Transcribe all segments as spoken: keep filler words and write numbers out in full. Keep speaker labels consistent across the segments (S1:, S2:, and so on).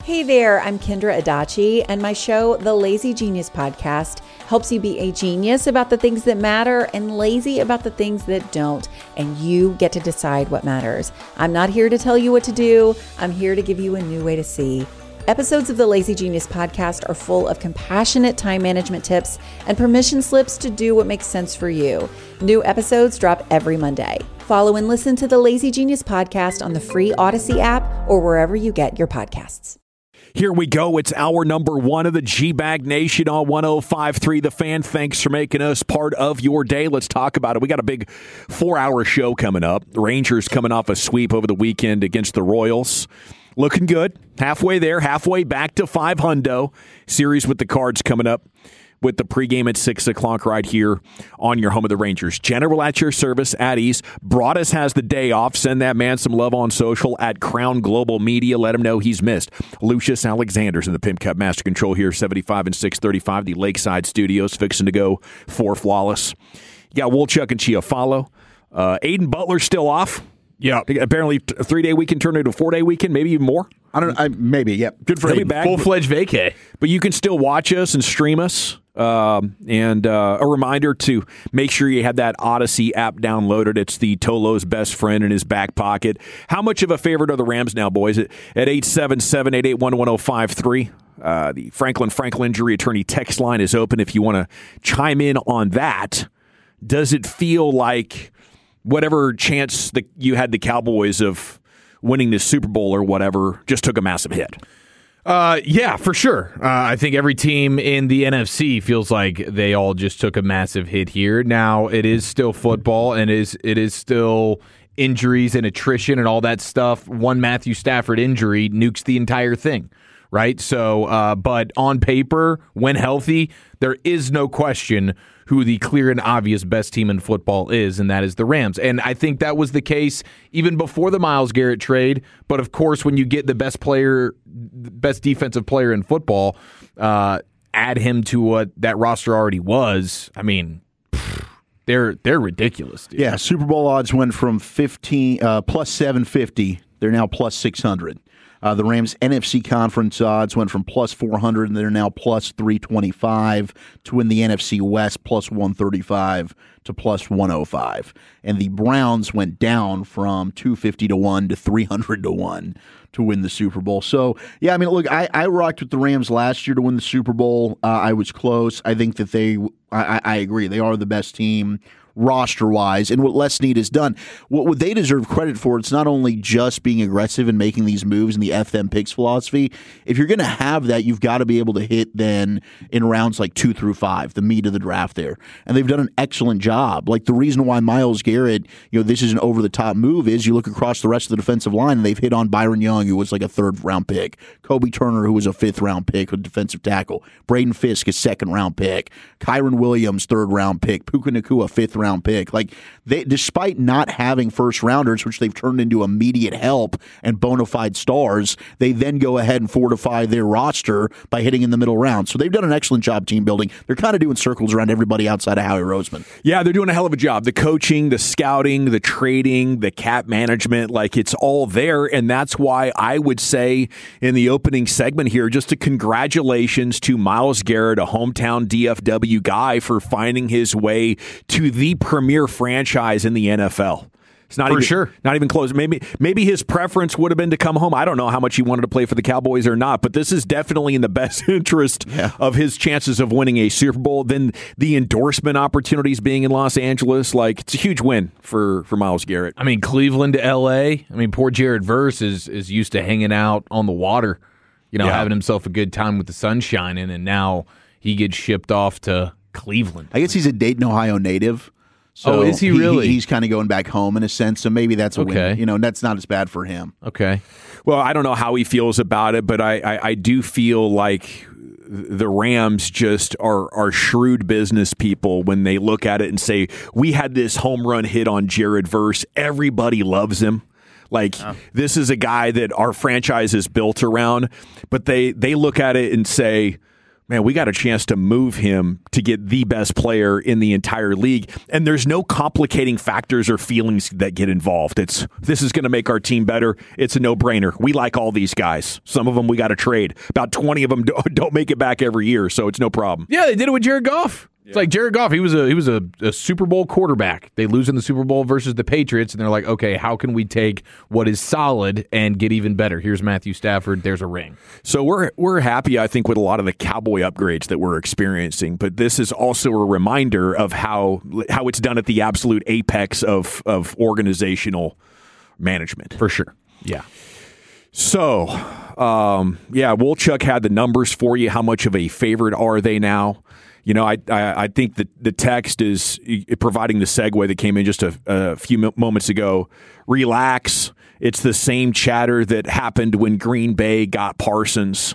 S1: Hey there, I'm Kendra Adachi, and my show, The Lazy Genius Podcast, helps you be a genius about the things that matter and lazy about the things that don't, and you get to decide what matters. I'm not here to tell you what to do. I'm here to give you a new way to see. Episodes of the Lazy Genius Podcast are full of compassionate time management tips and permission slips to do what makes sense for you. New episodes drop every Monday. Follow and listen to the Lazy Genius Podcast on the free Odyssey app or wherever you get your podcasts.
S2: Here we go. It's hour number one of the G-Bag Nation on one oh five point three The Fan. Thanks for making us part of your day. Let's talk about it. We got a big four-hour show coming up. The Rangers coming off a sweep over the weekend against the Royals. Looking good. Halfway there. Halfway back to five hundo. Series with the Cards coming up with the pregame at six o'clock right here on your home of the Rangers. General at your service at ease. Broadus has the day off. Send that man some love on social at Crown Global Media. Let him know he's missed. Lucius Alexander's in the Pimp Cup Master Control here, seventy-five and six thirty-five. The Lakeside Studios fixing to go for Flawless. You got Wolchuk and Chiafalo. Uh, Aiden Butler's still off.
S3: Yeah.
S2: Apparently a three-day weekend turned into a four-day weekend, maybe even more.
S3: I don't know. I, maybe, yeah. Good for
S2: Aiden.
S3: Full-fledged vacay.
S2: But you can still watch us and stream us. Um, and uh, a reminder to make sure you have that Odyssey app downloaded. It's the Tolo's best friend in his back pocket. How much of a favorite are the Rams now, boys? At, at eight seven seven, eight eight one, one oh five three. Uh, the Franklin Franklin Injury Attorney text line is open if you want to chime in on that. Does it feel like whatever chance that you had the Cowboys of winning the Super Bowl or whatever just took a massive hit?
S3: Uh, yeah, for sure. Uh, I think every team in the N F C feels like they all just took a massive hit here. Now, it is still football, and it is, it is still injuries and attrition and all that stuff. One Matthew Stafford injury nukes the entire thing, right? So, uh, but on paper, when healthy, there is no question who the clear and obvious best team in football is, and that is the Rams. And I think that was the case even before the Myles Garrett trade. But, of course, when you get the best player, best defensive player in football, uh, add him to what that roster already was, I mean, pfft, they're they're ridiculous, dude.
S4: Yeah, Super Bowl odds went from fifteen uh, plus seven fifty. They're now plus six hundred. Uh, the Rams' N F C conference odds went from plus four hundred, and they're now plus three twenty-five to win the N F C West, plus one thirty-five to plus one oh five. And the Browns went down from two fifty to one to three hundred to one to win the Super Bowl. So, yeah, I mean, look, I, I rocked with the Rams last year to win the Super Bowl. Uh, I was close. I think that they, I, I agree, they are the best team roster-wise, and what Les Snead has done. What, what they deserve credit for, it's not only just being aggressive and making these moves in the F them picks philosophy. If you're going to have that, you've got to be able to hit then in rounds like two through five, the meat of the draft there. And they've done an excellent job. Like the reason why Myles Garrett, you know, this is an over-the-top move is you look across the rest of the defensive line, and they've hit on Byron Young, who was like a third-round pick, Kobe Turner, who was a fifth-round pick, a defensive tackle, Braden Fisk, a second-round pick, Kyron Williams, third-round pick, Puka Nacua, fifth-round pick. Like they, despite not having first rounders, which they've turned into immediate help and bona fide stars, they then go ahead and fortify their roster by hitting in the middle round. So they've done an excellent job team building. They're kind of doing circles around everybody outside of Howie Roseman.
S2: Yeah, they're doing a hell of a job. The coaching, the scouting, the trading, the cap management, like it's all there. And that's why I would say in the opening segment here, just a congratulations to Myles Garrett, a hometown D F W guy, for finding his way to the premier franchise in the N F L. It's not
S3: for
S2: even,
S3: sure.
S2: Not even close. Maybe maybe his preference would have been to come home. I don't know how much he wanted to play for the Cowboys or not, but this is definitely in the best interest
S4: yeah.
S2: of his chances of winning a Super Bowl. Then the endorsement opportunities being in Los Angeles, like it's a huge win for, for Myles Garrett.
S3: I mean, Cleveland to L A. I mean, poor Jared Verse is, is used to hanging out on the water, you know,
S2: yeah.
S3: having himself a good time with the sun shining, and now he gets shipped off to Cleveland.
S4: I guess he's a Dayton, Ohio native. So
S3: oh, is he really?
S4: He, he's kind of going back home in a sense, so maybe that's a
S3: okay.
S4: win. You know, that's not as bad for him.
S3: Okay.
S2: Well, I don't know how he feels about it, but I, I, I do feel like the Rams just are are shrewd business people when they look at it and say, we had this home run hit on Jared Verse. Everybody loves him. Like, oh. This is a guy that our franchise is built around, but they, they look at it and say, man, we got a chance to move him to get the best player in the entire league. And there's no complicating factors or feelings that get involved. It's this is going to make our team better. It's a no-brainer. We like all these guys. Some of them we got to trade. About twenty of them don't make it back every year, so it's no problem.
S3: Yeah, they did it with Jared Goff. It's yeah. like Jared Goff. He was a he was a, a Super Bowl quarterback. They lose in the Super Bowl versus the Patriots, and they're like, okay, how can we take what is solid and get even better? Here's Matthew Stafford. There's a ring.
S2: So we're we're happy, I think, with a lot of the Cowboy upgrades that we're experiencing. But this is also a reminder of how how it's done at the absolute apex of of organizational management.
S3: For sure. Yeah.
S2: So, um, yeah, Wolchuk had the numbers for you. How much of a favorite are they now? You know, I, I I think that the text is providing the segue that came in just a, a few moments ago. Relax. It's the same chatter that happened when Green Bay got Parsons.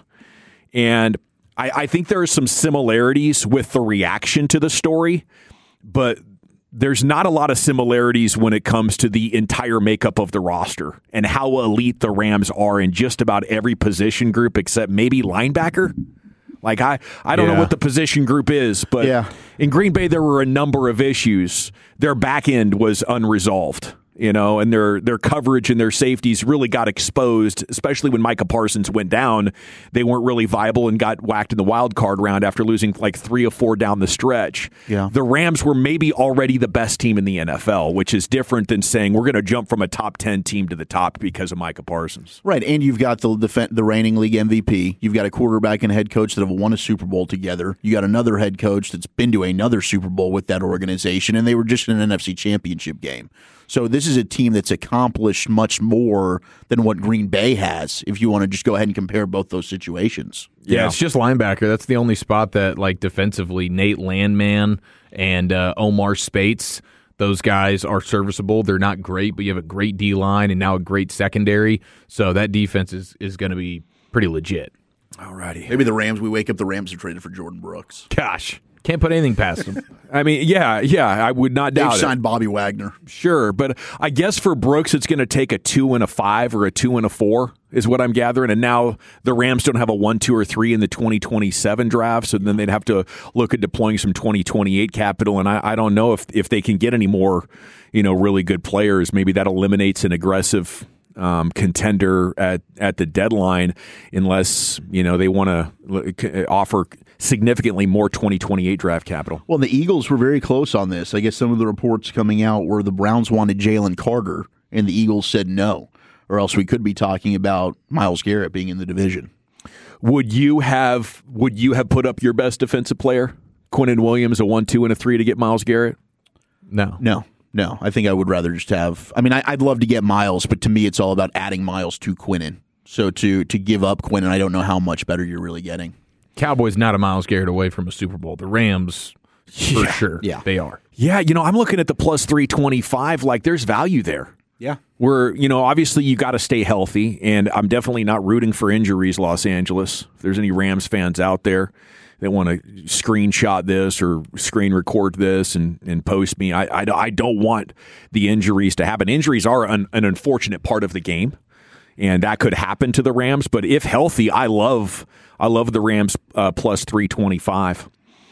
S2: And I, I think there are some similarities with the reaction to the story, but there's not a lot of similarities when it comes to the entire makeup of the roster and how elite the Rams are in just about every position group except maybe linebacker. Like, I, I don't yeah. know what the position group is, but
S4: yeah.
S2: in Green Bay there were a number of issues. Their back end was unresolved, you know, and their their coverage and their safeties really got exposed, especially when Micah Parsons went down. They weren't really viable and got whacked in the wild card round after losing like three or four down the stretch.
S4: Yeah.
S2: The Rams were maybe already the best team in the N F L, which is different than saying we're going to jump from a top ten team to the top because of Micah Parsons.
S4: Right, and you've got the, the the reigning league M V P. You've got a quarterback and a head coach that have won a Super Bowl together. You got another head coach that's been to another Super Bowl with that organization, and they were just in an N F C Championship game. So this is a team that's accomplished much more than what Green Bay has, if you want to just go ahead and compare both those situations.
S3: Yeah, yeah. It's just linebacker. That's the only spot that, like, defensively, Nate Landman and uh, Omar Spates, those guys are serviceable. They're not great, but you have a great D-line and now a great secondary. So that defense is, is going to be pretty legit.
S2: All righty.
S4: Maybe the Rams, we wake up, the Rams are traded for Jordan Brooks.
S3: Gosh. Can't put anything past them.
S2: I mean, yeah, yeah, I would not doubt it.
S4: They've signed Bobby Wagner.
S2: Sure, but I guess for Brooks, it's going to take a two and a five or a two and a four is what I'm gathering. And now the Rams don't have a one, two, or three in the twenty twenty-seven draft, so then they'd have to look at deploying some twenty twenty-eight capital. And I, I don't know if if they can get any more, you know, really good players. Maybe that eliminates an aggressive Um, contender at, at the deadline, unless you know they want to offer significantly more twenty twenty-eight draft capital.
S4: Well, the Eagles were very close on this. I guess some of the reports coming out were the Browns wanted Jalen Carter, and the Eagles said no, or else we could be talking about Myles Garrett being in the division.
S2: Would you have Would you have put up your best defensive player, Quinnen Williams, a one, two, and a three to get Myles Garrett?
S3: No,
S4: no. No, I think I would rather just have. I mean, I, I'd love to get Myles, but to me, it's all about adding Myles to Quinnen. So to to give up Quinnen, I don't know how much better you're really getting.
S3: Cowboys not a Myles Garrett away from a Super Bowl. The Rams, for
S2: yeah,
S3: sure,
S4: yeah,
S3: they are.
S2: Yeah, you know, I'm looking at the plus three twenty-five. Like, there's value there.
S4: Yeah,
S2: we're you know, obviously you got to stay healthy, and I'm definitely not rooting for injuries, Los Angeles. If there's any Rams fans out there that want to screenshot this or screen record this and, and post me, I, I, I don't want the injuries to happen. Injuries are an, an unfortunate part of the game, and that could happen to the Rams. But if healthy, I love I love the Rams uh, plus three twenty-five.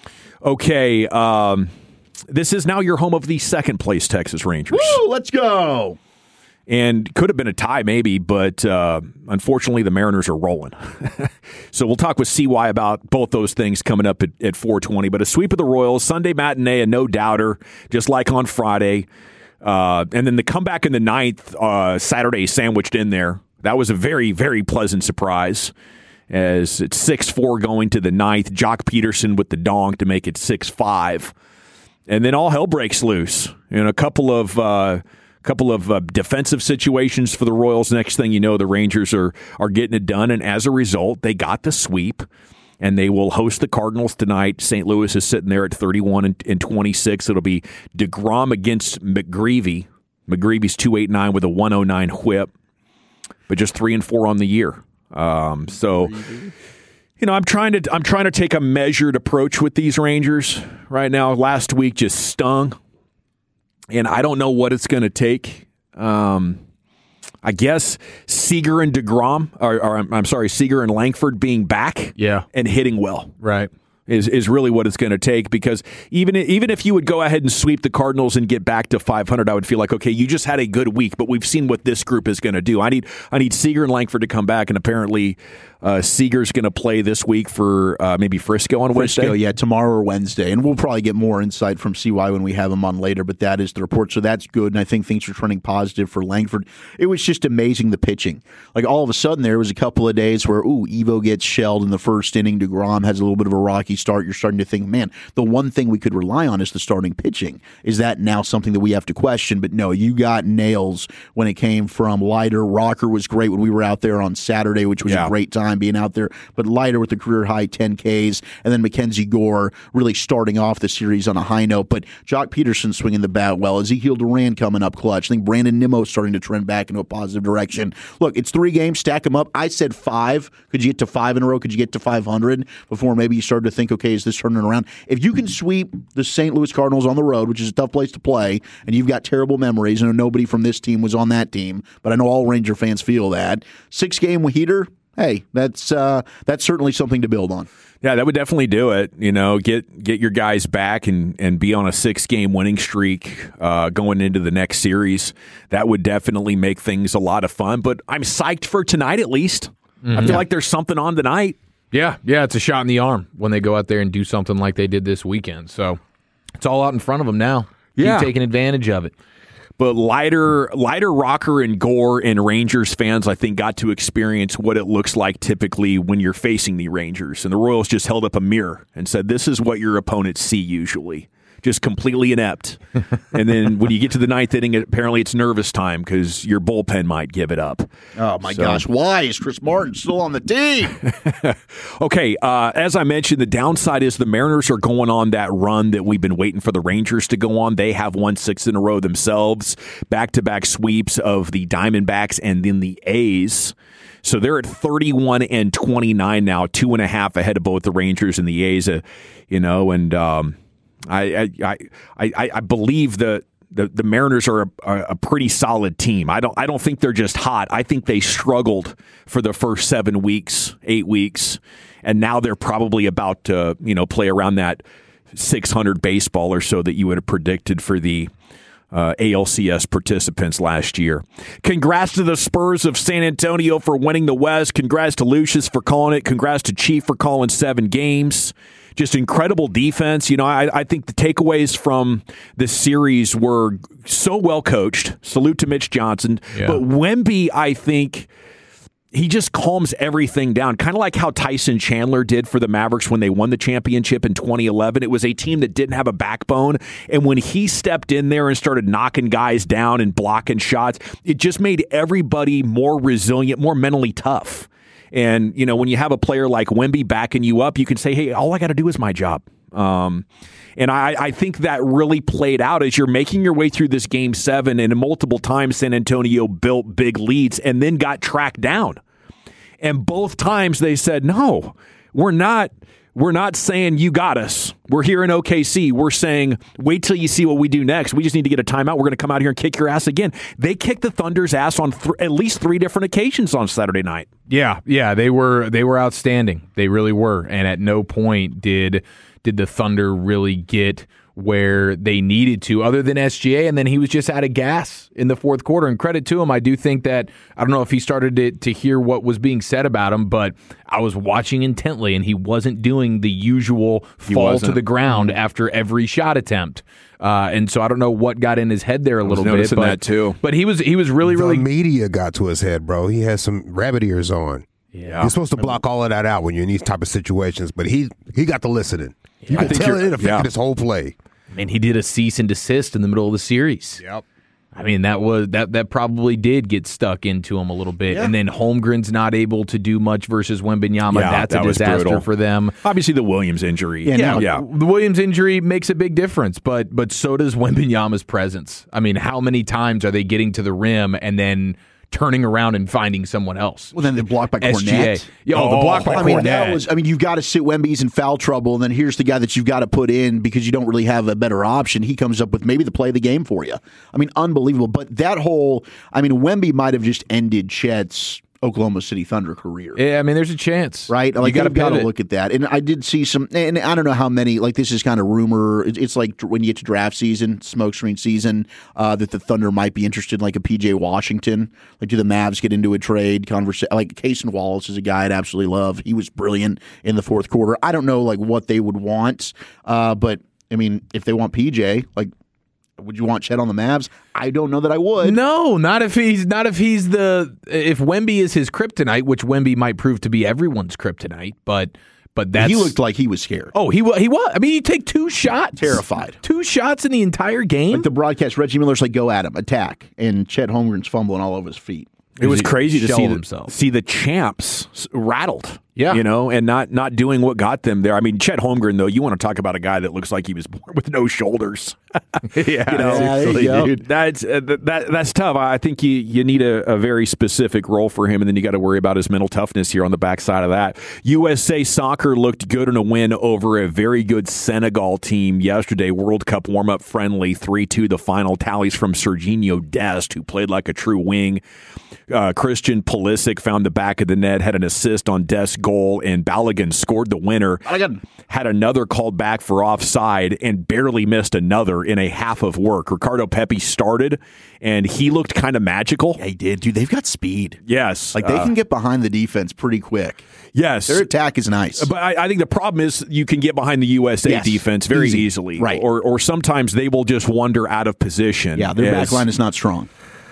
S2: Okay, um, this is now your home of the second place Texas Rangers.
S4: Woo, let's go.
S2: And could have been a tie maybe, but uh, unfortunately the Mariners are rolling. So we'll talk with C Y about both those things coming up at, at four twenty. But a sweep of the Royals, Sunday matinee, a no-doubter, just like on Friday. Uh, and then the comeback in the ninth, uh, Saturday sandwiched in there. That was a very, very pleasant surprise. As it's six four going to the ninth. Jock Peterson with the dong to make it six five. And then all hell breaks loose. And a couple of... Uh, couple of uh, defensive situations for the Royals. Next thing you know, the Rangers are are getting it done, and as a result, they got the sweep, and they will host the Cardinals tonight. Saint Louis is sitting there at thirty-one and, and twenty-six. It'll be DeGrom against McGreevy. McGreevy's two eighty-nine with a one oh nine whip, but just three and four on the year. Um, so, you know, I'm trying to I'm trying to take a measured approach with these Rangers right now. Last week just stung. And I don't know what it's going to take. Um, I guess Seager and DeGrom, or, or I'm, I'm sorry, Seager and Langford being back
S3: yeah.
S2: and hitting well.
S3: Right.
S2: Is, is really what it's going to take, because even even if you would go ahead and sweep the Cardinals and get back to five hundred, I would feel like, okay, you just had a good week, but we've seen what this group is going to do. I need I need Seager and Langford to come back, and apparently uh, Seager's going to play this week for uh, maybe Frisco on
S4: Frisco,
S2: Wednesday.
S4: yeah, tomorrow or Wednesday, and we'll probably get more insight from C Y when we have him on later, but that is the report, so that's good, and I think things are trending positive for Langford. It was just amazing, the pitching. Like, all of a sudden, there was a couple of days where, ooh, Evo gets shelled in the first inning, DeGrom has a little bit of a rocky start, you're starting to think, man, the one thing we could rely on is the starting pitching. Is that now something that we have to question? But no, you got nails when it came from Leiter. Rocker was great when we were out there on Saturday, which was yeah. a great time being out there. But Leiter with the career-high ten Ks, and then Mackenzie Gore really starting off the series on a high note. But Jock Peterson swinging the bat well. Ezekiel Duran coming up clutch. I think Brandon Nimmo starting to trend back into a positive direction. Look, it's three games, stack them up. I said five. Could you get to five in a row? Could you get to five hundred before maybe you started to think, okay, is this turning around? If you can sweep the Saint Louis Cardinals on the road, which is a tough place to play, and you've got terrible memories, and nobody from this team was on that team, but I know all Ranger fans feel that, six-game heater, hey, that's uh, that's certainly something to build on.
S2: Yeah, that would definitely do it. You know, get get your guys back and, and be on a six-game winning streak uh, going into the next series. That would definitely make things a lot of fun, but I'm psyched for tonight at least. Mm-hmm. I feel like there's something on tonight.
S3: Yeah, yeah, it's a shot in the arm when they go out there and do something like they did this weekend. So it's all out in front of them now.
S2: Yeah.
S3: Keep taking advantage of it.
S2: But Leiter, Leiter, Rocker, and Gore and Rangers fans, I think, got to experience what it looks like typically when you're facing the Rangers. And the Royals just held up a mirror and said, this is what your opponents see usually. Just completely inept. And then when you get to the ninth inning, apparently it's nervous time because your bullpen might give it up.
S4: Oh, my
S2: so.
S4: gosh. Why is Chris Martin still on the team?
S2: Okay, uh, as I mentioned, the downside is the Mariners are going on that run that we've been waiting for the Rangers to go on. They have won six in a row themselves, back-to-back sweeps of the Diamondbacks and then the A's. So they're at thirty-one and twenty-nine now, two and a half ahead of both the Rangers and the A's. Uh, you know, and um, I, I, I, I believe the, the the Mariners are a, a pretty solid team. I don't I don't think they're just hot. I think they struggled for the first seven weeks, eight weeks, and now they're probably about to you know play around that six hundred baseball or so that you would have predicted for the Uh, A L C S participants last year. Congrats to the Spurs of San Antonio for winning the West. Congrats to Lucius for calling it. Congrats to Chief for calling seven games. Just incredible defense. You know, I, I think the takeaways from this series were so well coached. Salute to Mitch Johnson. Yeah. But Wemby, I think, he just calms everything down, kind of like how Tyson Chandler did for the Mavericks when they won the championship in twenty eleven. It was a team that didn't have a backbone, and when he stepped in there and started knocking guys down and blocking shots, it just made everybody more resilient, more mentally tough. And, you know, when you have a player like Wemby backing you up, you can say, hey, all I got to do is my job. Um, and I, I think that really played out as you're making your way through this game seven, and multiple times San Antonio built big leads and then got tracked down. And both times they said, no, we're not. We're not saying you got us. We're here in O K C. We're saying, wait till you see what we do next. We just need to get a timeout. We're going to come out here and kick your ass again. They kicked the Thunder's ass on th- at least three different occasions on Saturday night.
S3: Yeah, yeah, they were they were outstanding. They really were. And at no point did did the Thunder really get where they needed to, other than S G A, and then he was just out of gas in the fourth quarter. And credit to him, I do think that, I don't know if he started to, to hear what was being said about him, but I was watching intently, and he wasn't doing the usual fall to the ground after every shot attempt. Uh, and so I don't know what got in his head there a little
S2: bit. Noticing
S3: but,
S2: that too.
S3: But he was he was really,
S5: the
S3: really...
S5: The media got to his head, bro. He has some rabbit ears on.
S3: Yeah.
S5: You're supposed to block all of that out when you're in these type of situations, but he he got to listening. You
S3: Yeah.
S5: can tell it affected
S2: yeah.
S5: his whole play.
S3: And he did a cease and desist in the middle of the series.
S5: Yep.
S3: I mean, that was that that probably did get stuck into him a little bit.
S4: Yeah.
S3: And then Holmgren's not able to do much versus Wembanyama.
S2: Yeah,
S3: That's
S2: that
S3: a
S2: was
S3: disaster
S2: brutal.
S3: for them.
S2: Obviously, the Williams injury.
S4: Yeah,
S3: Yeah,
S4: no,
S2: yeah.
S3: The Williams injury makes a big difference, but but so does Wembanyama's presence. I mean, how many times are they getting to the rim and then turning around and finding someone else.
S4: Well, then the block by
S3: S G A.
S4: Cornette.
S3: Yeah, oh, the block by
S4: I mean,
S3: Cornette.
S4: that was. I mean, you've got to sit Wemby's in foul trouble, and then here's the guy that you've got to put in because you don't really have a better option. He comes up with maybe the play of the game for you. I mean, unbelievable. But that whole, I mean, Wemby might have just ended Chet's Oklahoma City Thunder career.
S3: Yeah, I mean, there's a chance,
S4: right? Like,
S3: you
S4: I've got to look at that. And I did see some, and I don't know how many. Like, this is kind of rumor. It's like when you get to draft season, smoke screen season, uh, that the Thunder might be interested in like a P J Washington. Like, do the Mavs get into a trade conversation? Like, Cason Wallace is a guy I'd absolutely love. He was brilliant in the fourth quarter. I don't know like what they would want, uh, but I mean, if they want P J, like. Would you want Chet on the Mavs? I don't know that I would.
S3: No, not if he's not if he's the if Wemby is his kryptonite, which Wemby might prove to be everyone's kryptonite. But but that's
S4: he looked like he was scared.
S3: Oh, he was. He was. I mean, you take two shots,
S4: terrified,
S3: two shots in the entire game.
S4: Like the broadcast, Reggie Miller's like, "Go at him, attack," and Chet Holmgren's fumbling all over his feet.
S2: It was crazy to see
S3: the,
S2: see the champs rattled,
S3: yeah,
S2: you know, and not not doing what got them there. I mean, Chet Holmgren, though, you want to talk about a guy that looks like he was born with no shoulders.
S3: yeah,
S2: you know,
S4: yeah, there you go.
S2: Dude, that's uh, that that's tough. I think you you need a, a very specific role for him, and then you got to worry about his mental toughness here on the backside of that. U S A Soccer looked good in a win over a very good Senegal team yesterday. World Cup warm up friendly, three two the final tallies from Serginho Dest, who played like a true wing. Uh, Christian Pulisic found the back of the net, had an assist on Dest's goal, and Balogun scored the winner.
S4: Balogun
S2: had another called back for offside and barely missed another in a half of work. Ricardo Pepi started, and he looked kind of magical.
S4: Yeah, he did. Dude, they've got speed.
S2: Yes.
S4: Like, they
S2: uh,
S4: can get behind the defense pretty quick.
S2: Yes.
S4: Their attack is nice.
S2: But I, I think the problem is you can get behind the U S A
S4: yes.
S2: defense very
S4: Easy.
S2: easily.
S4: Right.
S2: Or, or sometimes they will just wander out of position.
S4: Yeah, their
S2: as,
S4: back line is not strong.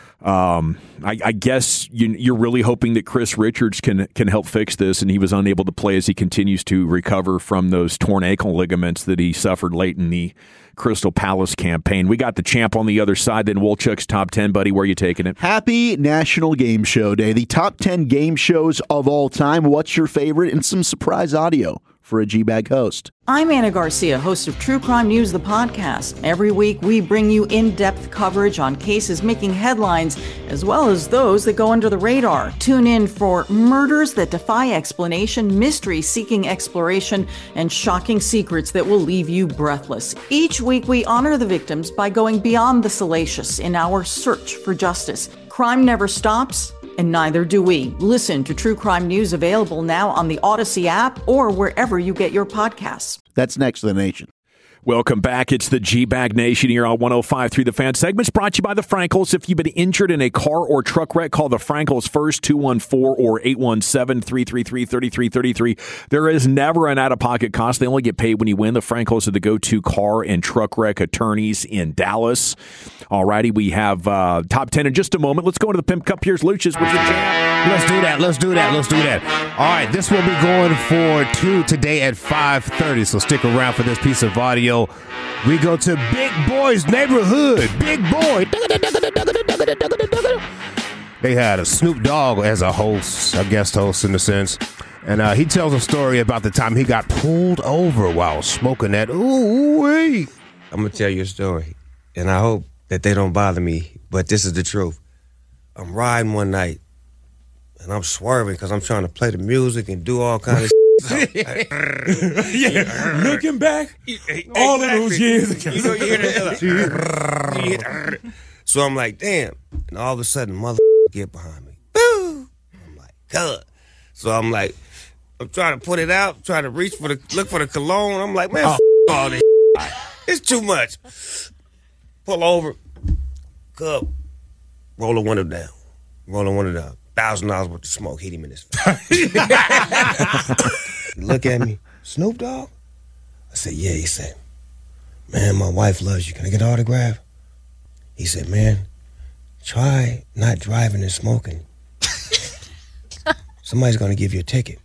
S2: Um, I, I guess you, you're really hoping that Chris Richards can can help fix this, and he was unable to play as he continues to recover from those torn ankle ligaments that he suffered late in the Crystal Palace campaign. We got the champ on the other side, then Wolchuk's top ten, buddy. Where are you taking it?
S4: Happy National Game Show Day. The top ten game shows of all time. What's your favorite? And some surprise audio for a G-Bag host.
S6: I'm Anna Garcia, host of True Crime News, the podcast. Every week, we bring you in-depth coverage on cases making headlines, as well as those that go under the radar. Tune in for murders that defy explanation, mysteries seeking exploration, and shocking secrets that will leave you breathless. Each week, we honor the victims by going beyond the salacious in our search for justice. Crime never stops, and neither do we. Listen to True Crime News, available now on the Odyssey app or wherever you get your podcasts.
S4: That's Next to the Nation.
S2: Welcome back. It's the G-Bag Nation here on one oh five point three The Fan. Segment's brought to you by the Frankels. If you've been injured in a car or truck wreck, call the Frankels first, two one four or eight one seven, three three three, three three three three. There is never an out-of-pocket cost. They only get paid when you win. The Frankels are the go-to car and truck wreck attorneys in Dallas. All righty, we have uh, top ten in just a moment. Let's go into the Pimp Cup. Here's Lucius with the jam.
S5: Let's do that. Let's do that. Let's do that. All right, this will be going for two today at five thirty, so stick around for this piece of audio. We go to Big Boy's neighborhood. Big Boy. They had a Snoop Dogg as a host, a guest host in a sense. And uh, he tells a story about the time he got pulled over while smoking that. Ooh-wee.
S7: I'm going to tell you a story, and I hope that they don't bother me, but this is the truth. I'm riding one night, and I'm swerving because I'm trying to play the music and do all kinds of
S8: yeah, looking back, all of those years ago.
S7: You know, you hear that? So I'm like, damn. And all of a sudden, mother get behind me. Boo! I'm like, God. So I'm like, I'm trying to put it out, trying to reach for the, look for the cologne. I'm like, man, f- all this. It's too much. Pull over. Cup. Roll the window down. Roll the window down. Thousand dollars worth of smoke hit him in his face. He look at me, Snoop Dogg? I said, yeah. He said, man, my wife loves you. Can I get an autograph? He said, man, try not driving and smoking. Somebody's going to give you a ticket.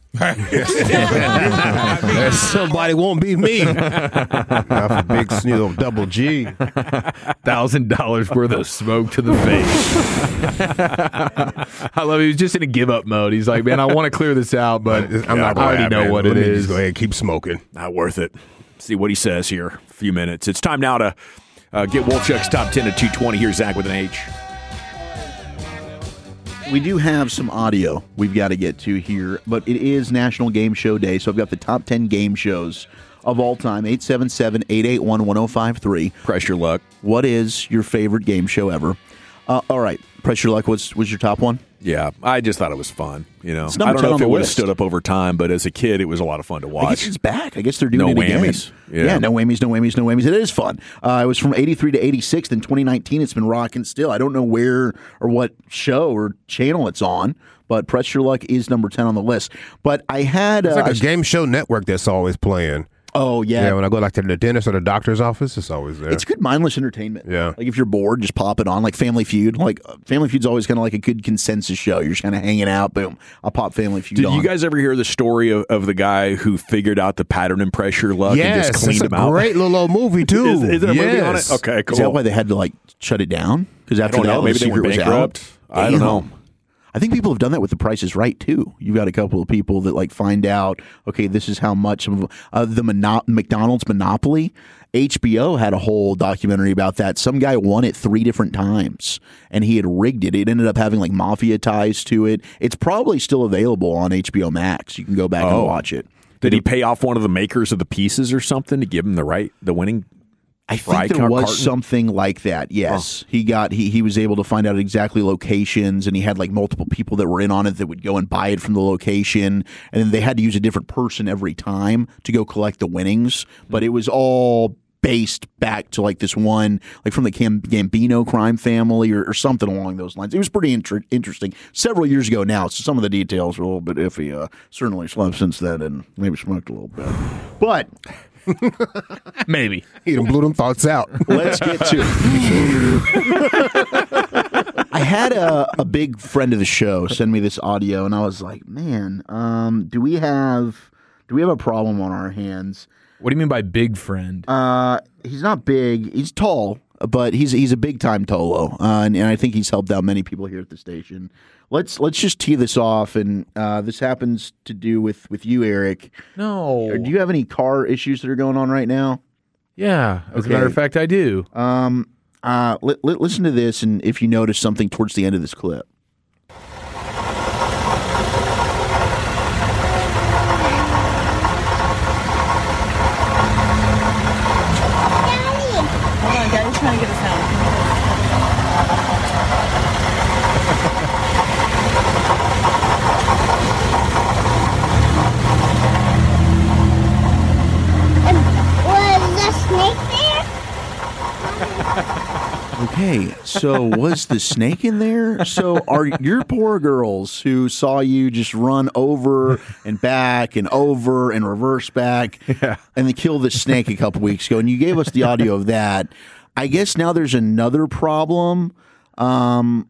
S5: Somebody won't be me. Not for Big Snoop, Double G.
S3: Thousand dollars worth of smoke to the face. I love it. He was just in a give up mode. He's like, man, I want to clear this out, but I'm not. I already know what it
S5: Let me
S3: is.
S5: Just go ahead and keep smoking.
S2: Not worth it. See what he says here. A few minutes. It's time now to uh, get Wolchuk's top ten at two twenty. Here's Zach with an H.
S4: We do have some audio we've got to get to here, but it is National Game Show Day, so I've got the top ten game shows of all time. eight seven seven, eight eight one, one oh five three.
S2: Press your luck.
S4: What is your favorite game show ever? Uh, all right, Press Your Luck was, was your top one?
S2: Yeah, I just thought it was fun. You know,
S4: It's
S2: I
S4: number
S2: don't
S4: ten
S2: know
S4: on
S2: if
S4: the
S2: it would have
S4: list.
S2: stood up over time, but as a kid, it was a lot of fun to
S4: I
S2: watch.
S4: guess it's back. I guess they're doing
S2: No
S4: it again.
S2: whammies.
S4: Yeah.
S2: Yeah.
S4: no whammies, no whammies, no whammies. It is fun. Uh, it was from eighty-three to eighty-six. Then twenty nineteen, it's been rocking still. I don't know where or what show or channel it's on, but Press Your Luck is number ten on the list. But I had...
S5: It's
S4: uh,
S5: like a game show network that's always playing.
S4: Oh, yeah.
S5: Yeah, when I go like to the dentist or the doctor's office, it's always there.
S4: It's good mindless entertainment.
S5: Yeah.
S4: Like if you're bored, just pop it on. Like Family Feud. Like uh, Family Feud's always kind of like a good consensus show. You're just kind of hanging out. Boom. I'll pop Family Feud
S2: Did
S4: on.
S2: you guys ever hear the story of, of the guy who figured out the pattern in Press Your Luck
S5: yes,
S2: and just cleaned
S5: it's
S2: him
S5: a
S2: out?
S5: great little old movie, too.
S2: Is, is there a movie on it?
S5: Yes.
S2: Okay, cool.
S4: Is that why they had to like shut it down? Because after
S2: don't
S4: that,
S2: know.
S4: the
S2: Maybe they
S4: secret
S2: went
S4: was
S2: bankrupt.
S4: out.
S2: I don't know.
S4: Damn. I think people have done that with The Price is Right too. You've got a couple of people that like find out, okay, this is how much of uh, the mono- McDonald's monopoly. H B O had a whole documentary about that. Some guy won it three different times, and he had rigged it. It ended up having like mafia ties to it. It's probably still available on H B O Max. You can go back
S2: Oh.
S4: and watch it.
S2: Did he pay off one of the makers of the pieces or something to give him the right, the winning?
S4: I
S2: Fry
S4: think there
S2: car-
S4: was
S2: carton?
S4: something like that. Yes, he got he he was able to find out exactly locations, and he had like multiple people that were in on it that would go and buy it from the location, and then they had to use a different person every time to go collect the winnings. But it was all based back to like this one, like from the Cam- Gambino crime family or, or something along those lines. It was pretty inter- interesting. Several years ago now, so some of the details are a little bit iffy. Uh, certainly slept since then and maybe smoked a little bit, but.
S3: Maybe.
S5: He done blew them thoughts out.
S4: Let's get to it. I had a, a big friend of the show send me this audio, and I was like, "Man, um, do we have do we have a problem on our hands?"
S3: What do you mean by big friend?
S4: Uh, he's not big. He's tall, but he's he's a big time Tolo, uh, and, and I think he's helped out many people here at the station. Let's let's just tee this off, and uh, this happens to do with, with you, Eric.
S3: No.
S4: Do you have any car issues that are going on right now?
S3: Yeah. As
S4: Okay.
S3: a matter of fact, I do.
S4: Um, uh, li- li- listen to this, and if you notice something towards the end of this clip.
S6: Hold on, Daddy's trying to get us out.
S9: Was the snake there?
S4: Okay, so was the snake in there? So are your poor girls who saw you just run over and back and over and reverse back
S3: Yeah.
S4: and then kill the snake a couple weeks ago, and you gave us the audio of that. I guess now there's another problem um,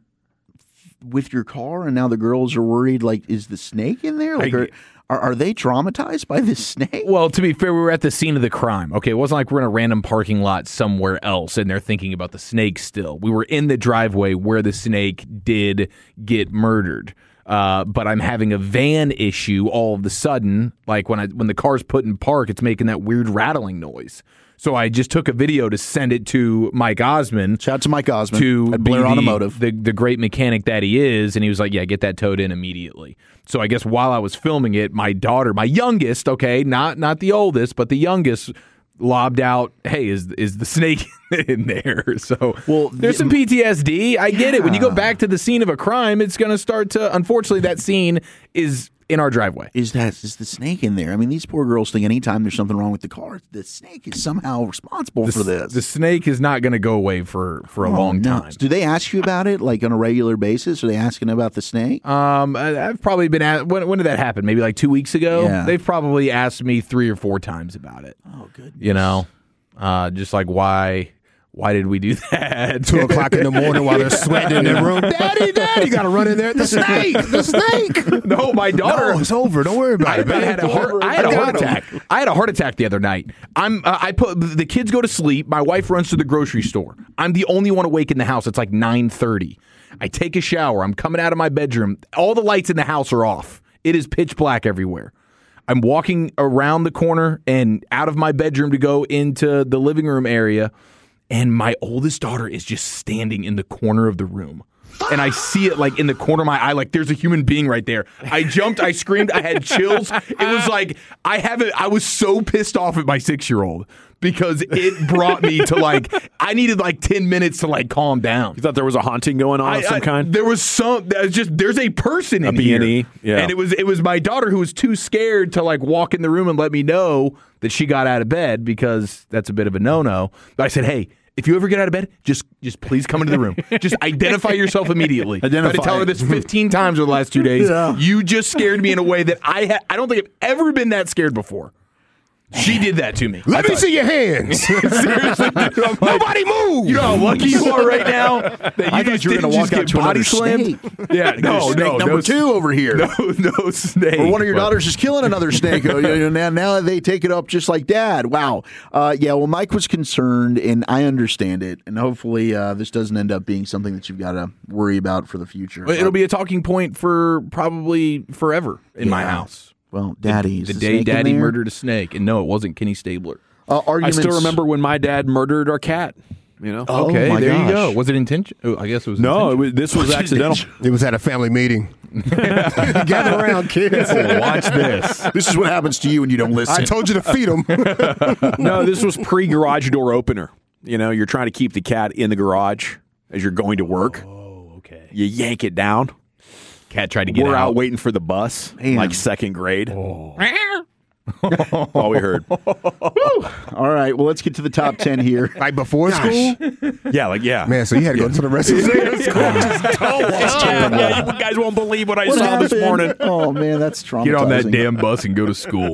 S4: with your car, and now the girls are worried, like, is the snake in there? Like,
S3: I-
S4: are, are, are they traumatized by this snake?
S3: Well, to be fair, we were at the scene of the crime. Okay, it wasn't like we're in a random parking lot somewhere else and they're thinking about the snake still. We were in the driveway where the snake did get murdered. Uh, but I'm having a van issue all of a sudden. Like when I when the car's put in park, it's making that weird rattling noise. So I just took a video to send it to Mike Osmond.
S4: Shout out to Mike Osmond
S3: to
S4: at Blair
S3: be the-
S4: Automotive.
S3: The, the great mechanic that he is, and he was like, yeah, get that towed in immediately. So I guess while I was filming it, my daughter, my youngest, okay, not not the oldest, but the youngest, lobbed out, hey, is is the snake in there? So
S4: Well,
S3: there's
S4: the-
S3: some P T S D. I get it. When you go
S4: Yeah.
S3: back to the scene of a crime, it's going to start to, unfortunately, that scene is in our driveway.
S4: Is that is the snake in there? I mean, these poor girls think anytime there's something wrong with the car, the snake is somehow responsible for this.
S3: The snake is not going to go away for, for a
S4: Oh,
S3: long
S4: no.
S3: time.
S4: Do they ask you about it, like on a regular basis? Are they asking about the snake?
S3: Um, I- I've probably been at when, when did that happen? Maybe like two weeks ago.
S4: Yeah.
S3: They've probably asked me three or four times about it.
S4: Oh, good.
S3: You know, uh, just like why, why did we do that?
S5: Two o'clock in the morning while they're sweating in their room. Daddy, Daddy, got to run in there. The snake, the snake.
S3: No, my daughter.
S5: No, it's over. Don't worry about
S3: I,
S5: it, man.
S3: I had a heart. I had a heart attack. I had a heart attack the other night. I'm. Uh, I put the kids go to sleep. My wife runs to the grocery store. I'm the only one awake in the house. It's like nine thirty. I take a shower. I'm coming out of my bedroom. All the lights in the house are off. It is pitch black everywhere. I'm walking around the corner and out of my bedroom to go into the living room area, and my oldest daughter is just standing in the corner of the room. and I see it like in the corner of my eye, like there's a human being right there. I jumped, I screamed, I had chills. It was like I haven't. I was so pissed off at my six-year-old because it brought me to like I needed like ten minutes to like calm down.
S2: You thought there was a haunting going on
S3: I,
S2: of some
S3: I,
S2: kind?
S3: There was some. There's just there's a person in
S2: A B and E,
S3: here,
S2: yeah.
S3: and it was it was my daughter who was too scared to like walk in the room and let me know that she got out of bed because that's a bit of a no-no. But I said, hey. If you ever get out of bed, just just please come into the room. Just identify yourself immediately.
S4: Identify.
S3: I had to tell her this fifteen times over the last two days.
S4: Yeah.
S3: You just scared me in a way that I ha- I don't think I've ever been that scared before. She did that to me.
S5: Let
S3: I
S5: me
S3: thought,
S5: see your hands.
S3: seriously, dude, I'm like,
S5: Nobody move.
S3: you know how lucky you are right now that you
S4: I thought
S3: just
S4: you were
S3: didn't
S4: gonna walk
S3: just
S4: out
S3: get
S4: to
S3: body
S4: another
S3: slammed.
S4: snake.
S3: Yeah, no,
S4: snake
S3: no,
S4: number
S3: no,
S4: two over here.
S3: No, no snake.
S4: Or one of your
S3: But-
S4: daughters is killing another snake. Oh, you know, now, now they take it up just like dad. Wow. Uh, yeah, well, Mike was concerned, and I understand it. And hopefully uh, this doesn't end up being something that you've got to worry about for the future.
S3: Well, it'll be a talking point for probably forever in my
S4: Yeah.
S3: house.
S4: Well, Daddy, is
S3: The
S4: the
S3: day
S4: snake in
S3: Daddy
S4: there?
S3: murdered a snake, and no, it wasn't Kenny Stabler.
S4: Uh,
S2: I
S4: arguments.
S2: still remember when my dad murdered our cat. You know?
S4: Oh,
S3: Okay,
S4: my
S3: there you
S4: gosh.
S3: go. Was it intention? Oh, I guess it was.
S2: No, it
S3: intentional.
S2: was, this was accidental.
S5: It was at a family meeting. Gather around, kids.
S3: Watch this.
S4: This is what happens to you when you don't listen.
S5: I told you to feed them.
S2: No, this was pre-garage door opener. You know, you're trying to keep the cat in the garage as you're going to work.
S3: Oh, okay.
S2: You yank it down.
S3: Cat tried to get
S2: We're out.
S3: out.
S2: waiting for the bus,
S4: Man.
S2: like second grade. All we heard.
S4: All right, well, let's get to the top ten here.
S5: Like before school?
S2: Yeah, like, yeah.
S5: Man, so you had to go to the rest of the day.
S2: yeah, you guys won't believe what I
S4: What
S2: saw
S4: happened?
S2: this morning.
S4: Oh, man, that's traumatizing.
S3: Get on that damn bus and go to school.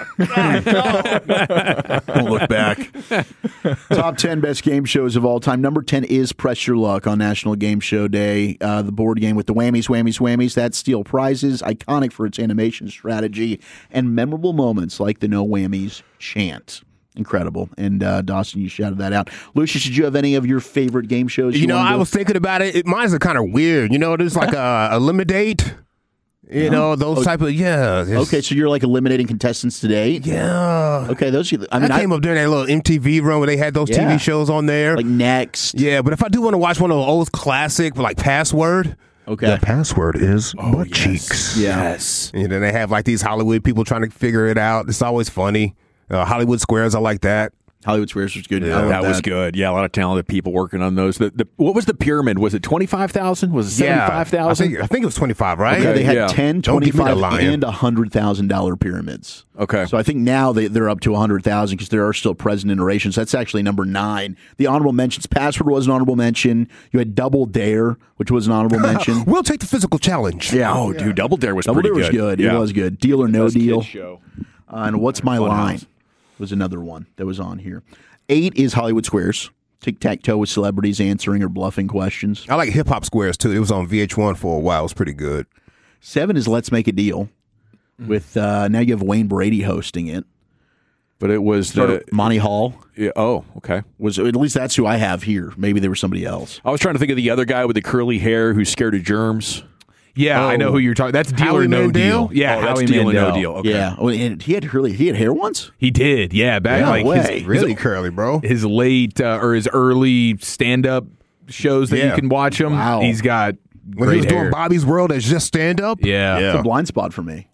S4: Don't look back. Top ten best game shows of all time. Number ten is Press Your Luck on National Game Show Day. Uh, the board game with the whammies, whammies, whammies. That steal prizes, iconic for its animation strategy, and memorable moments like the no whammies chant. Incredible. And uh, Dawson, you shouted that out. Lucius, did you have any of your favorite game shows?
S5: You know,
S4: wanted
S5: I
S4: to-
S5: was thinking about it. it mine's are kind of weird. You know, there's like a eliminate. You know, those
S4: Oh.
S5: type of, yeah. it's-
S4: Okay, so you're like eliminating contestants today?
S5: Yeah.
S4: Okay, those. I
S5: I
S4: mean,
S5: mean, I
S4: I,
S5: came up during that little M T V run where they had those T
S4: Yeah.
S5: V shows on there.
S4: like next.
S5: Yeah, but if I do want to watch one of those old classic, like Password,
S4: Okay.
S5: the password is butt cheeks.
S2: Yes.
S5: And then they have like these Hollywood people trying to figure it out. It's always funny. Uh, Hollywood Squares, I like that.
S4: Hollywood Squares was good. I love
S2: That was good. Yeah, a lot of talented people working on those. The, the, what was the pyramid? Was it twenty-five thousand? Was it
S5: Yeah,
S2: seventy-five
S5: I
S2: thousand?
S5: think I think it was twenty five, right?
S4: Yeah, they had
S2: yeah.
S4: ten,
S5: Don't give me the
S4: twenty-five,
S5: lion.
S4: and one hundred thousand dollars pyramids.
S2: Okay.
S4: So I think now they, they're up to one hundred thousand because there are still present iterations. That's actually number nine. The honorable mentions. Password was an honorable mention. You had Double Dare, which was an honorable mention.
S5: We'll take the physical challenge.
S4: Yeah.
S2: Oh, dude, Double Dare was
S4: Double
S2: pretty
S4: Dare was good.
S2: Yeah.
S4: It was good. Deal or No
S2: Best kid
S4: Deal.
S2: show.
S4: Uh, and What's My Line
S2: Funhouse.
S4: was another one that was on here. Eight is Hollywood Squares. Tic-tac-toe with celebrities answering or bluffing questions.
S5: I like Hip Hop Squares too. It was on V H one for a while. It was pretty good.
S4: Seven is Let's Make a Deal. With uh, now you have Wayne Brady hosting it.
S2: But it was the.
S4: Started- Monty Hall
S2: Yeah, oh, okay.
S4: was at least that's who I have here. Maybe there was somebody else.
S2: I was trying to think of the other guy with the curly hair who's scared of germs.
S3: Yeah, I know who you're talking. That's Deal
S5: Howie
S3: or No
S5: Mandel?
S3: Deal. Yeah,
S2: Oh, that's
S3: Howie
S2: Deal or No
S3: Mandel.
S2: Deal. Okay.
S4: Yeah, oh, and he had curly. He had hair once.
S3: He did. Yeah, back
S4: No
S3: like
S4: way.
S3: his
S5: Really curly, bro.
S3: his late uh, or his early stand up shows that
S5: Yeah.
S3: you can watch him.
S4: Wow.
S3: He's got
S5: When he was
S3: great hair.
S5: doing Bobby's World as just stand up.
S3: Yeah.
S4: It's a blind spot for me.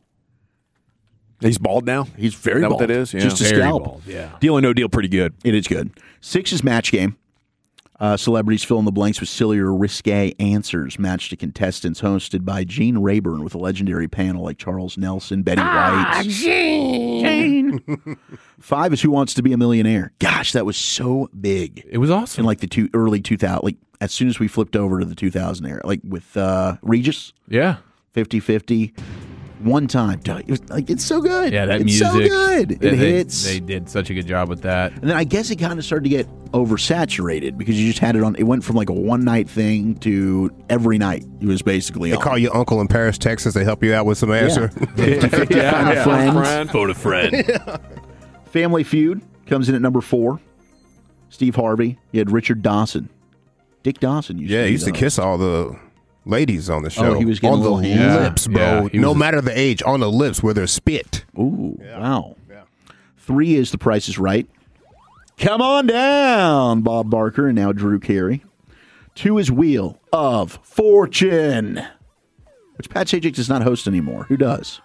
S2: He's bald now?
S4: He's very
S2: Is that
S4: bald.
S2: what that is? Yeah.
S4: Just a
S3: Very
S4: scalp.
S3: bald, yeah.
S2: Deal or No Deal, pretty good.
S4: It is good. Six is Match Game. Uh, celebrities fill in the blanks with silly or risque answers matched to contestants, hosted by Gene Rayburn with a legendary panel like Charles Nelson, Betty White. Gene. Five is Who Wants to Be a Millionaire. Gosh, that was so big
S3: It was awesome.
S4: in like the two early two thousand, like as soon as we flipped over to the two thousand era, like with uh, Regis,
S3: yeah.
S4: fifty-fifty. One time, it was, like it's so good.
S3: Yeah, that
S4: it's
S3: music.
S4: so good. It
S3: They-
S4: hits.
S3: They did such a good job with that.
S4: And then I guess it kind of started to get oversaturated because you just had it on. It went from like a one night thing to every night. It was basically
S5: They
S4: on.
S5: call your uncle in Paris, Texas. They help you out with some answer.
S4: fifty-fifty Phone a friend.
S2: Phone a friend.
S4: Family Feud comes in at number four. Steve Harvey. You had Richard Dawson. Dick Dawson used
S5: Yeah,
S4: to
S5: he
S4: be
S5: used to
S4: those.
S5: kiss all the ladies on the show.
S4: he was getting
S5: on
S4: a
S5: the
S4: little yeah.
S5: lips, bro.
S3: Yeah, he
S5: no
S3: was-
S5: matter the age, on the lips where there's spit.
S4: Ooh, wow. Three is The Price is Right. Come on down, Bob Barker and now Drew Carey. to his Wheel of Fortune, which Pat Sajak does not host anymore. Who does?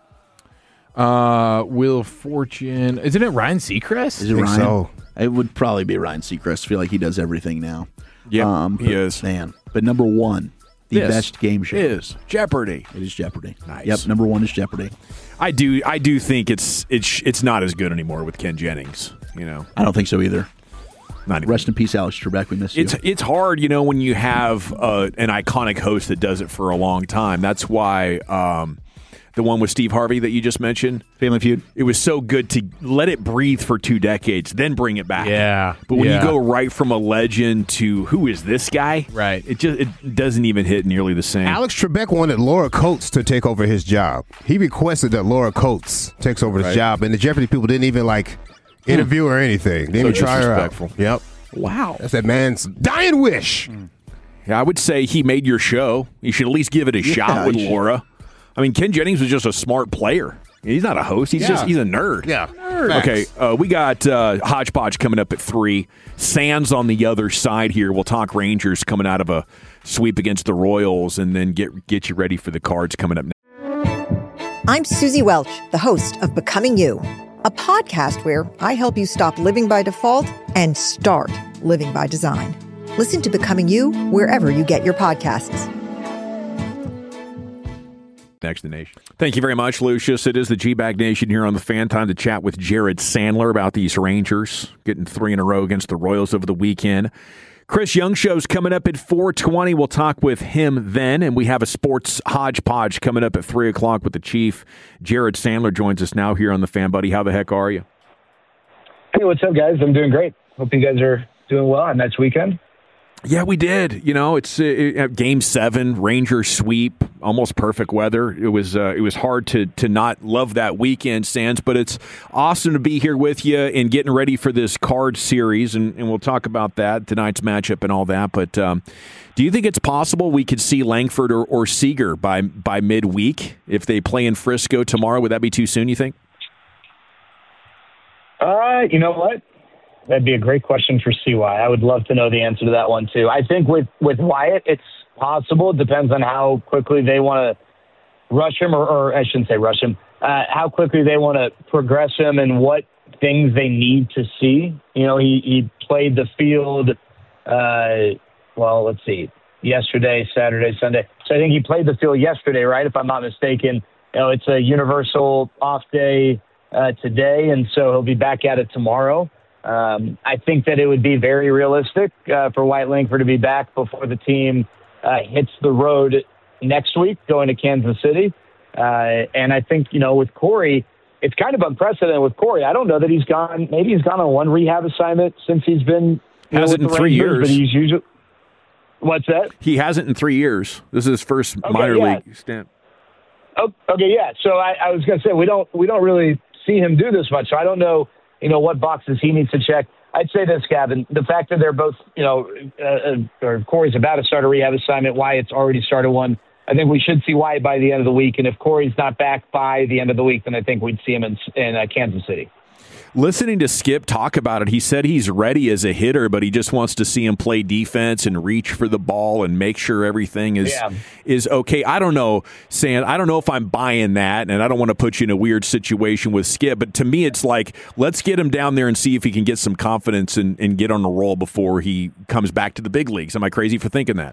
S3: Uh, Wheel of Fortune. Isn't it Ryan Seacrest?
S4: Is it
S5: think
S4: Ryan?
S5: so.
S4: It would probably be Ryan Seacrest. I feel like he does everything now.
S2: Yeah,
S4: um,
S2: he
S4: but,
S2: is.
S4: Man, but number one, the
S2: This
S4: best game show
S2: is Jeopardy.
S4: It is Jeopardy.
S2: Nice.
S4: Yep, number one is Jeopardy.
S2: I do. I do think it's it's it's not as good anymore with Ken Jennings. You know,
S4: I don't think so either.
S2: not even.
S4: Rest in peace, Alex Trebek. We miss you.
S2: It's it's hard, you know, when you have uh, an iconic host that does it for a long time. That's why um, the one with Steve Harvey that you just mentioned,
S4: Family Feud.
S2: it was so good to let it breathe for two decades, then bring it back.
S3: Yeah,
S2: But when
S3: yeah.
S2: you go right from a legend to who is this guy,
S3: Right.
S2: It just it doesn't even hit nearly the same.
S5: Alex Trebek wanted Laura Coates to take over his job. He requested that Laura Coates takes over his
S2: Right.
S5: job, and the Jeopardy people didn't even like interview her or anything. They didn't
S2: So
S5: even try her out.
S2: disrespectful.
S5: Yep,
S2: Wow.
S5: that's that man's dying wish.
S2: Yeah, I would say he made your show. You should at least give it a
S4: Yeah,
S2: shot with
S4: you should.
S2: Laura. I mean, Ken Jennings was just a smart player. He's not a host. He's just
S5: Yeah.
S2: he's a nerd.
S5: Yeah.
S2: Okay, uh, we got uh, Hodgepodge coming up at three. Sands on the other side here. We'll talk Rangers coming out of a sweep against the Royals, and then get get you ready for the Cards coming up next.
S10: I'm Susie Welch, the host of Becoming You, a podcast where I help you stop living by default and start living by design. Listen to Becoming You wherever you get your podcasts.
S2: Next, the Nation. Thank you very much, Lucius. It is the G-Bag Nation here on the Fan. Time to chat with Jared Sandler about these Rangers getting three in a row against the Royals over the weekend. Chris Young show's coming up at four twenty. We'll talk with him then, and we have a sports hodgepodge coming up at three o'clock with the Chief. Jared Sandler joins us now here on the Fan. Buddy, how the heck are you?
S11: Hey, what's up, guys? I'm doing great. Hope you guys are doing well on next weekend.
S2: Yeah, we did. You know, it's uh, it, Game Seven, Rangers sweep, almost perfect weather. It was uh, it was hard to to not love that weekend, Sands, but it's awesome to be here with you and getting ready for this card series, and, and we'll talk about that tonight's matchup and all that. But um, do you think it's possible we could see Langford or, or Seager by by midweek if they play in Frisco tomorrow? Would that be too soon? You think?
S11: Uh, you know what? That'd be a great question for C Y. I would love to know the answer to that one, too. I think with, with Wyatt, it's possible. It depends on how quickly they want to rush him, or, or I shouldn't say rush him, uh, how quickly they want to progress him and what things they need to see. You know, he, he played the field, uh, well, let's see, yesterday, Saturday, Sunday. So I think he played the field yesterday, right, if I'm not mistaken. You know, it's a universal off day uh, today, and so he'll be back at it tomorrow. Um, I think that it would be very realistic uh, for Wyatt Langford to be back before the team uh, hits the road next week, going to Kansas City. Uh, and I think, you know, with Corey, it's kind of unprecedented with Corey. I don't know that he's gone, maybe he's gone on one rehab assignment since he's been you know,
S2: Hasn't
S11: with the
S2: in three
S11: Rangers,
S2: years.
S11: But he's usually, what's that?
S2: He hasn't in three years. This is his first
S11: Okay,
S2: minor
S11: yeah.
S2: league stint.
S11: Oh, okay, yeah. So I, I was going to say we don't we don't really see him do this much. So I don't know, you know, what boxes he needs to check. I'd say this, Gavin. The fact that they're both, you know, uh, or Corey's about to start a rehab assignment, Wyatt's already started one. I think we should see Wyatt by the end of the week. And if Corey's not back by the end of the week, then I think we'd see him in, in uh, Kansas City.
S2: Listening to Skip talk about it, he said he's ready as a hitter, but he just wants to see him play defense and reach for the ball and make sure everything is
S11: Yeah.
S2: is okay. I don't know, Sam. I don't know if I'm buying that, and I don't want to put you in a weird situation with Skip, but to me it's like, let's get him down there and see if he can get some confidence and, and get on a roll before he comes back to the big leagues. Am I crazy for thinking that?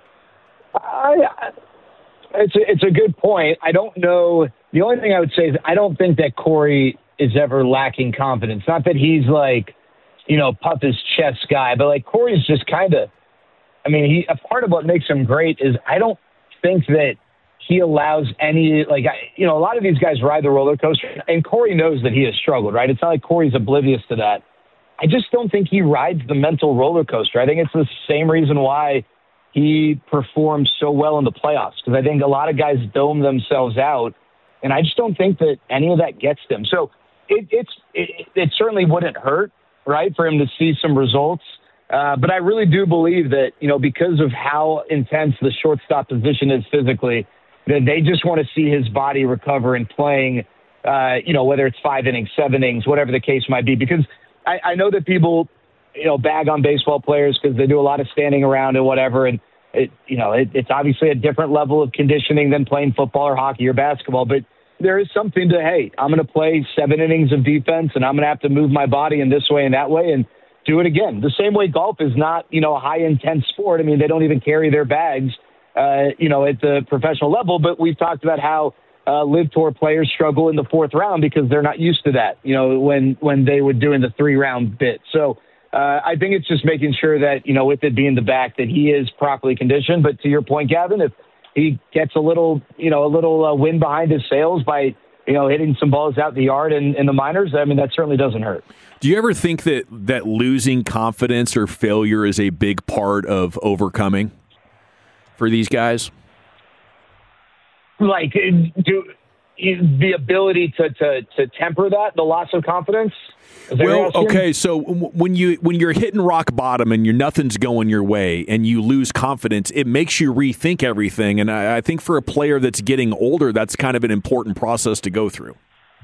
S11: I, it's a, it's a good point. I don't know. The only thing I would say is I don't think that Corey is ever lacking confidence. Not that he's like, you know, puff his chest guy, but like Corey's just kind of, I mean, he, a part of what makes him great is I don't think that he allows any, like, I, you know, a lot of these guys ride the roller coaster, and Corey knows that he has struggled, right? It's not like Corey's oblivious to that. I just don't think he rides the mental roller coaster. I think it's the same reason why he performed so well in the playoffs, because I think a lot of guys dome themselves out, and I just don't think that any of that gets them. So it, it's it, it certainly wouldn't hurt, right, for him to see some results. Uh, but I really do believe that, you know, because of how intense the shortstop position is physically, that they just want to see his body recover and playing, uh, you know, whether it's five innings, seven innings, whatever the case might be. Because I, I know that people, you know, bag on baseball players because they do a lot of standing around and whatever. And, it, you know, it, it's obviously a different level of conditioning than playing football or hockey or basketball. But there is something to, hey, I'm going to play seven innings of defense and I'm going to have to move my body in this way and that way and do it again. The same way golf is not, you know, a high-intense sport. I mean, they don't even carry their bags, uh, you know, at the professional level. But we've talked about how uh, Live Tour players struggle in the fourth round because they're not used to that, you know, when, when they were doing the three-round bit. So uh, I think it's just making sure that, you know, with it being the back, that he is properly conditioned. But to your point, Gavin, if he gets a little, you know, a little uh, wind behind his sails by, you know, hitting some balls out the yard in, in the minors, I mean, that certainly doesn't hurt.
S2: Do you ever think that, that losing confidence or failure is a big part of overcoming for these guys?
S11: Like, do the ability to, to, to temper that, the loss of confidence?
S2: Well, okay, so when you when you're hitting rock bottom and you're nothing's going your way and you lose confidence, it makes you rethink everything. And I, I think for a player that's getting older, that's kind of an important process to go through.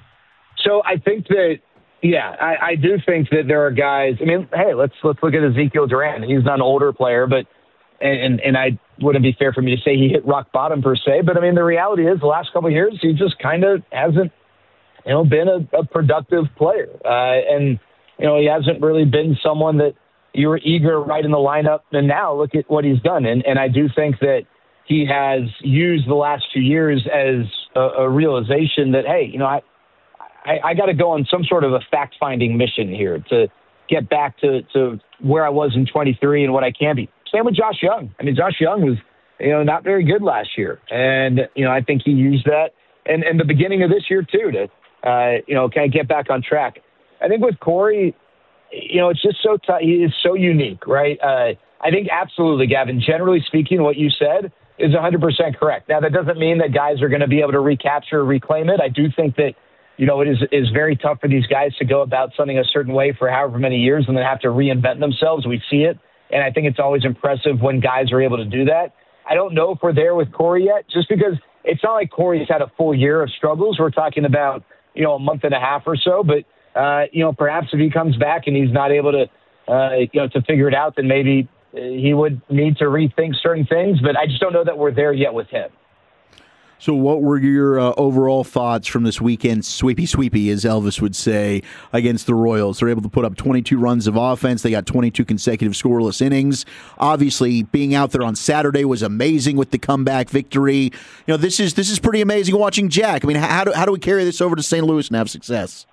S11: So I think that, yeah, I, I do think that there are guys. I mean, hey, let's let's look at Ezekiel Duran. He's not an older player, but and and I wouldn't be fair for me to say he hit rock bottom per se. But I mean, the reality is, the last couple of years, he just kind of hasn't, you know, been a, a productive player, uh, and you know, he hasn't really been someone that you were eager right in the lineup. And now look at what he's done, and and I do think that he has used the last few years as a, a realization that, hey, you know, I. I, I got to go on some sort of a fact-finding mission here to get back to, to where I was in twenty-three and what I can be. Same with Josh Young. I mean, Josh Young was, you know, not very good last year. And, you know, I think he used that and, and the beginning of this year, too, to, uh, you know, kind of get back on track. I think with Corey, you know, it's just so t- he is so unique, right? Uh, I think absolutely, Gavin, generally speaking, what you said is one hundred percent correct. Now, that doesn't mean that guys are going to be able to recapture or reclaim it. I do think that, you know, it is is very tough for these guys to go about something a certain way for however many years and then have to reinvent themselves. We see it. And I think it's always impressive when guys are able to do that. I don't know if we're there with Corey yet, just because it's not like Corey's had a full year of struggles. We're talking about, you know, a month and a half or so. But, uh, you know, perhaps if he comes back and he's not able to, uh, you know, to figure it out, then maybe he would need to rethink certain things. But I just don't know that we're there yet with him.
S4: So what were your uh, overall thoughts from this weekend, sweepy sweepy, as Elvis would say, against the Royals? They're able to put up twenty-two runs of offense. They got twenty-two consecutive scoreless innings. Obviously, being out there on Saturday was amazing with the comeback victory. You know, this is this is pretty amazing watching Jack. I mean, how do, how do we carry this over to Saint Louis and have success?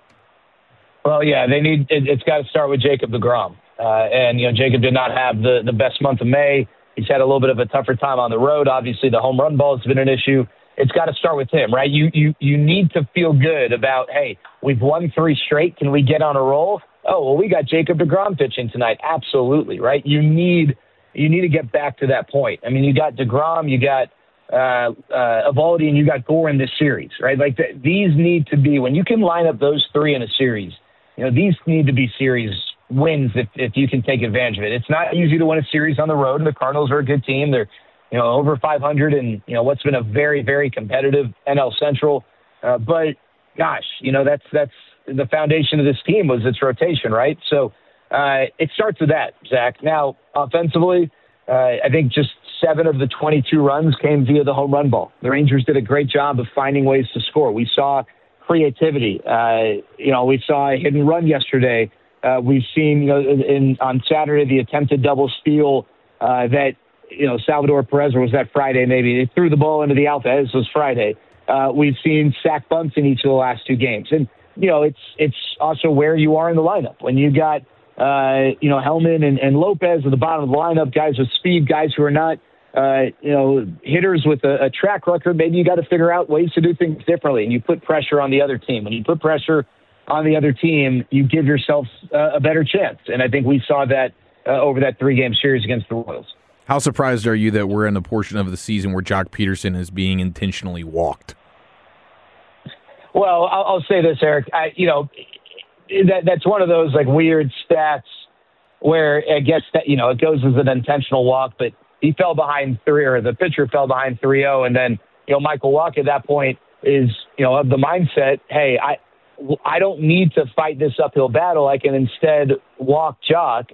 S11: Well, yeah, they need. It, it's got to start with Jacob deGrom. Uh, and, you know, Jacob did not have the, the best month of May. He's had a little bit of a tougher time on the road. Obviously, the home run ball has been an issue. It's got to start with him, right? You you you need to feel good about, hey, we've won three straight. Can we get on a roll? Oh, well, we got Jacob deGrom pitching tonight. Absolutely, right? You need you need to get back to that point. I mean, you got deGrom, you got uh, uh, Eovaldi, and you got Gore in this series, right? Like the, these need to be, when you can line up those three in a series, you know, these need to be series wins if, if you can take advantage of it. It's not easy to win a series on the road, and the Cardinals are a good team. They're you know, over five hundred and, you know, what's been a very, very competitive N L Central. Uh, but, gosh, you know, that's that's the foundation of this team was its rotation, right? So uh, it starts with that, Zach. Now, offensively, uh, I think just seven of the twenty-two runs came via the home run ball. The Rangers did a great job of finding ways to score. We saw creativity. Uh, you know, we saw a hidden run yesterday. Uh, we've seen, you know, in, in, on Saturday, the attempted double steal uh, that, you know, Salvador Perez, or was that Friday maybe? They threw the ball into the outfield. This was Friday. Uh, we've seen sack bunts in each of the last two games. And, you know, it's it's also where you are in the lineup. When you got, uh, you know, Hellman and, and Lopez at the bottom of the lineup, guys with speed, guys who are not, uh, you know, hitters with a, a track record, maybe you got to figure out ways to do things differently. And you put pressure on the other team. When you put pressure on the other team, you give yourself uh, a better chance. And I think we saw that uh, over that three-game series against the Royals.
S3: How surprised are you that we're in the portion of the season where Jock Peterson is being intentionally walked?
S11: Well, I'll, I'll say this, Eric. I, you know, that that's one of those like weird stats where I guess that, you know, it goes as an intentional walk, but he fell behind three, or the pitcher fell behind three oh, and then, you know, Michael Wacha at that point is, you know, of the mindset, hey, I I don't need to fight this uphill battle. I can instead walk Jock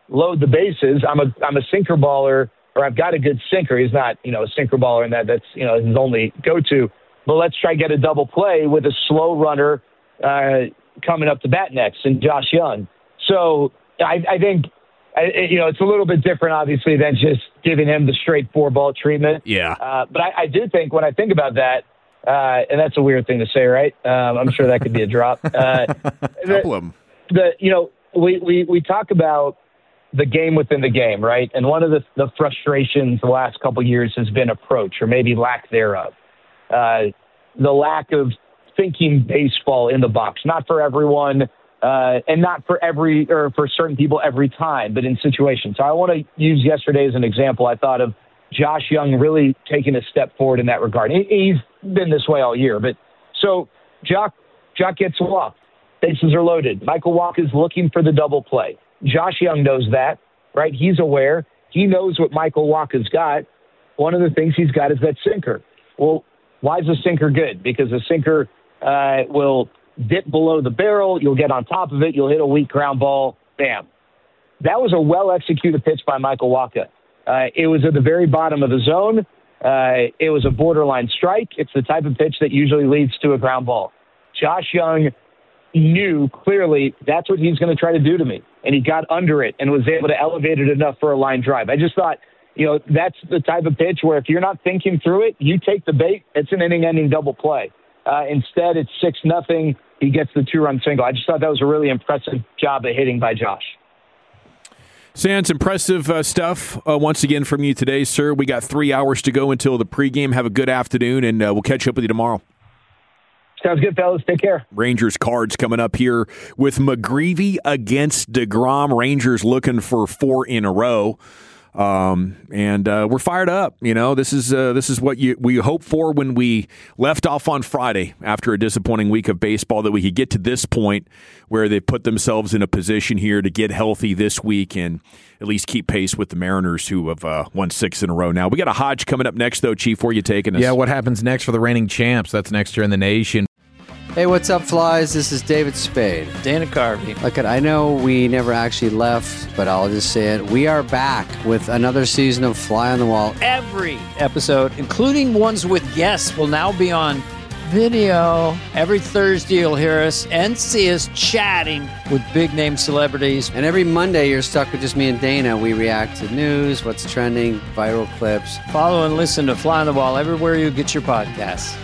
S11: load the bases. I'm a I'm a sinker baller, or I've got a good sinker. He's not, you know, a sinker baller, and that that's, you know, his only go-to. But let's try to get a double play with a slow runner uh, coming up to bat next, and Josh Young. So I, I think, I, you know, it's a little bit different, obviously, than just giving him the straight four-ball treatment.
S2: Yeah.
S11: Uh, but I, I do think when I think about that, uh, and that's a weird thing to say, right? Um, I'm sure that could be a drop. Uh,
S2: Couple of them.
S11: The, you know, we, we, we talk about the game within the game, right? And one of the, the frustrations the last couple of years has been approach, or maybe lack thereof. Uh, the lack of thinking baseball in the box, not for everyone, uh, and not for every or for certain people every time, but in situations. So I want to use yesterday as an example. I thought of Josh Young really taking a step forward in that regard. He, he's been this way all year, but so Jock Jock gets a walk. Bases are loaded. Michael Wacha is looking for the double play. Josh Young knows that, right? He's aware. He knows what Michael Wacha's got. One of the things he's got is that sinker. Well, why is the sinker good? Because the sinker uh, will dip below the barrel. You'll get on top of it. You'll hit a weak ground ball. Bam. That was a well-executed pitch by Michael Wacha. Uh, it was at the very bottom of the zone. Uh, it was a borderline strike. It's the type of pitch that usually leads to a ground ball. Josh Young knew clearly that's what he's going to try to do to me. And he got under it and was able to elevate it enough for a line drive. I just thought, you know, that's the type of pitch where if you're not thinking through it, you take the bait. It's an inning-ending double play. Uh, instead, it's six nothing. He gets the two-run single. I just thought that was a really impressive job of hitting by Josh.
S2: Sans, impressive uh, stuff uh, once again from you today, sir. We got three hours to go until the pregame. Have a good afternoon, and uh, we'll catch up with you tomorrow.
S11: Sounds good, fellas. Take care.
S2: Rangers Cards coming up here with McGreevy against DeGrom. Rangers looking for four in a row. Um, and uh, we're fired up. You know, this is uh, this is what you, we hoped for when we left off on Friday after a disappointing week of baseball, that we could get to this point where they put themselves in a position here to get healthy this week and at least keep pace with the Mariners, who have uh, won six in a row now. We got a Hodge coming up next, though, Chief. Where are you taking us?
S3: Yeah, what happens next for the reigning champs? That's next year in the nation.
S12: Hey, what's up, flies? This is David Spade.
S13: Dana Carvey.
S12: Look, I know we never actually left, but I'll just say it. We are back with another season of Fly on the Wall.
S13: Every episode, including ones with guests, will now be on video. Every Thursday, you'll hear us and see us chatting with big-name celebrities.
S12: And every Monday, you're stuck with just me and Dana. We react to news, what's trending, viral clips.
S13: Follow and listen to Fly on the Wall everywhere you get your podcasts.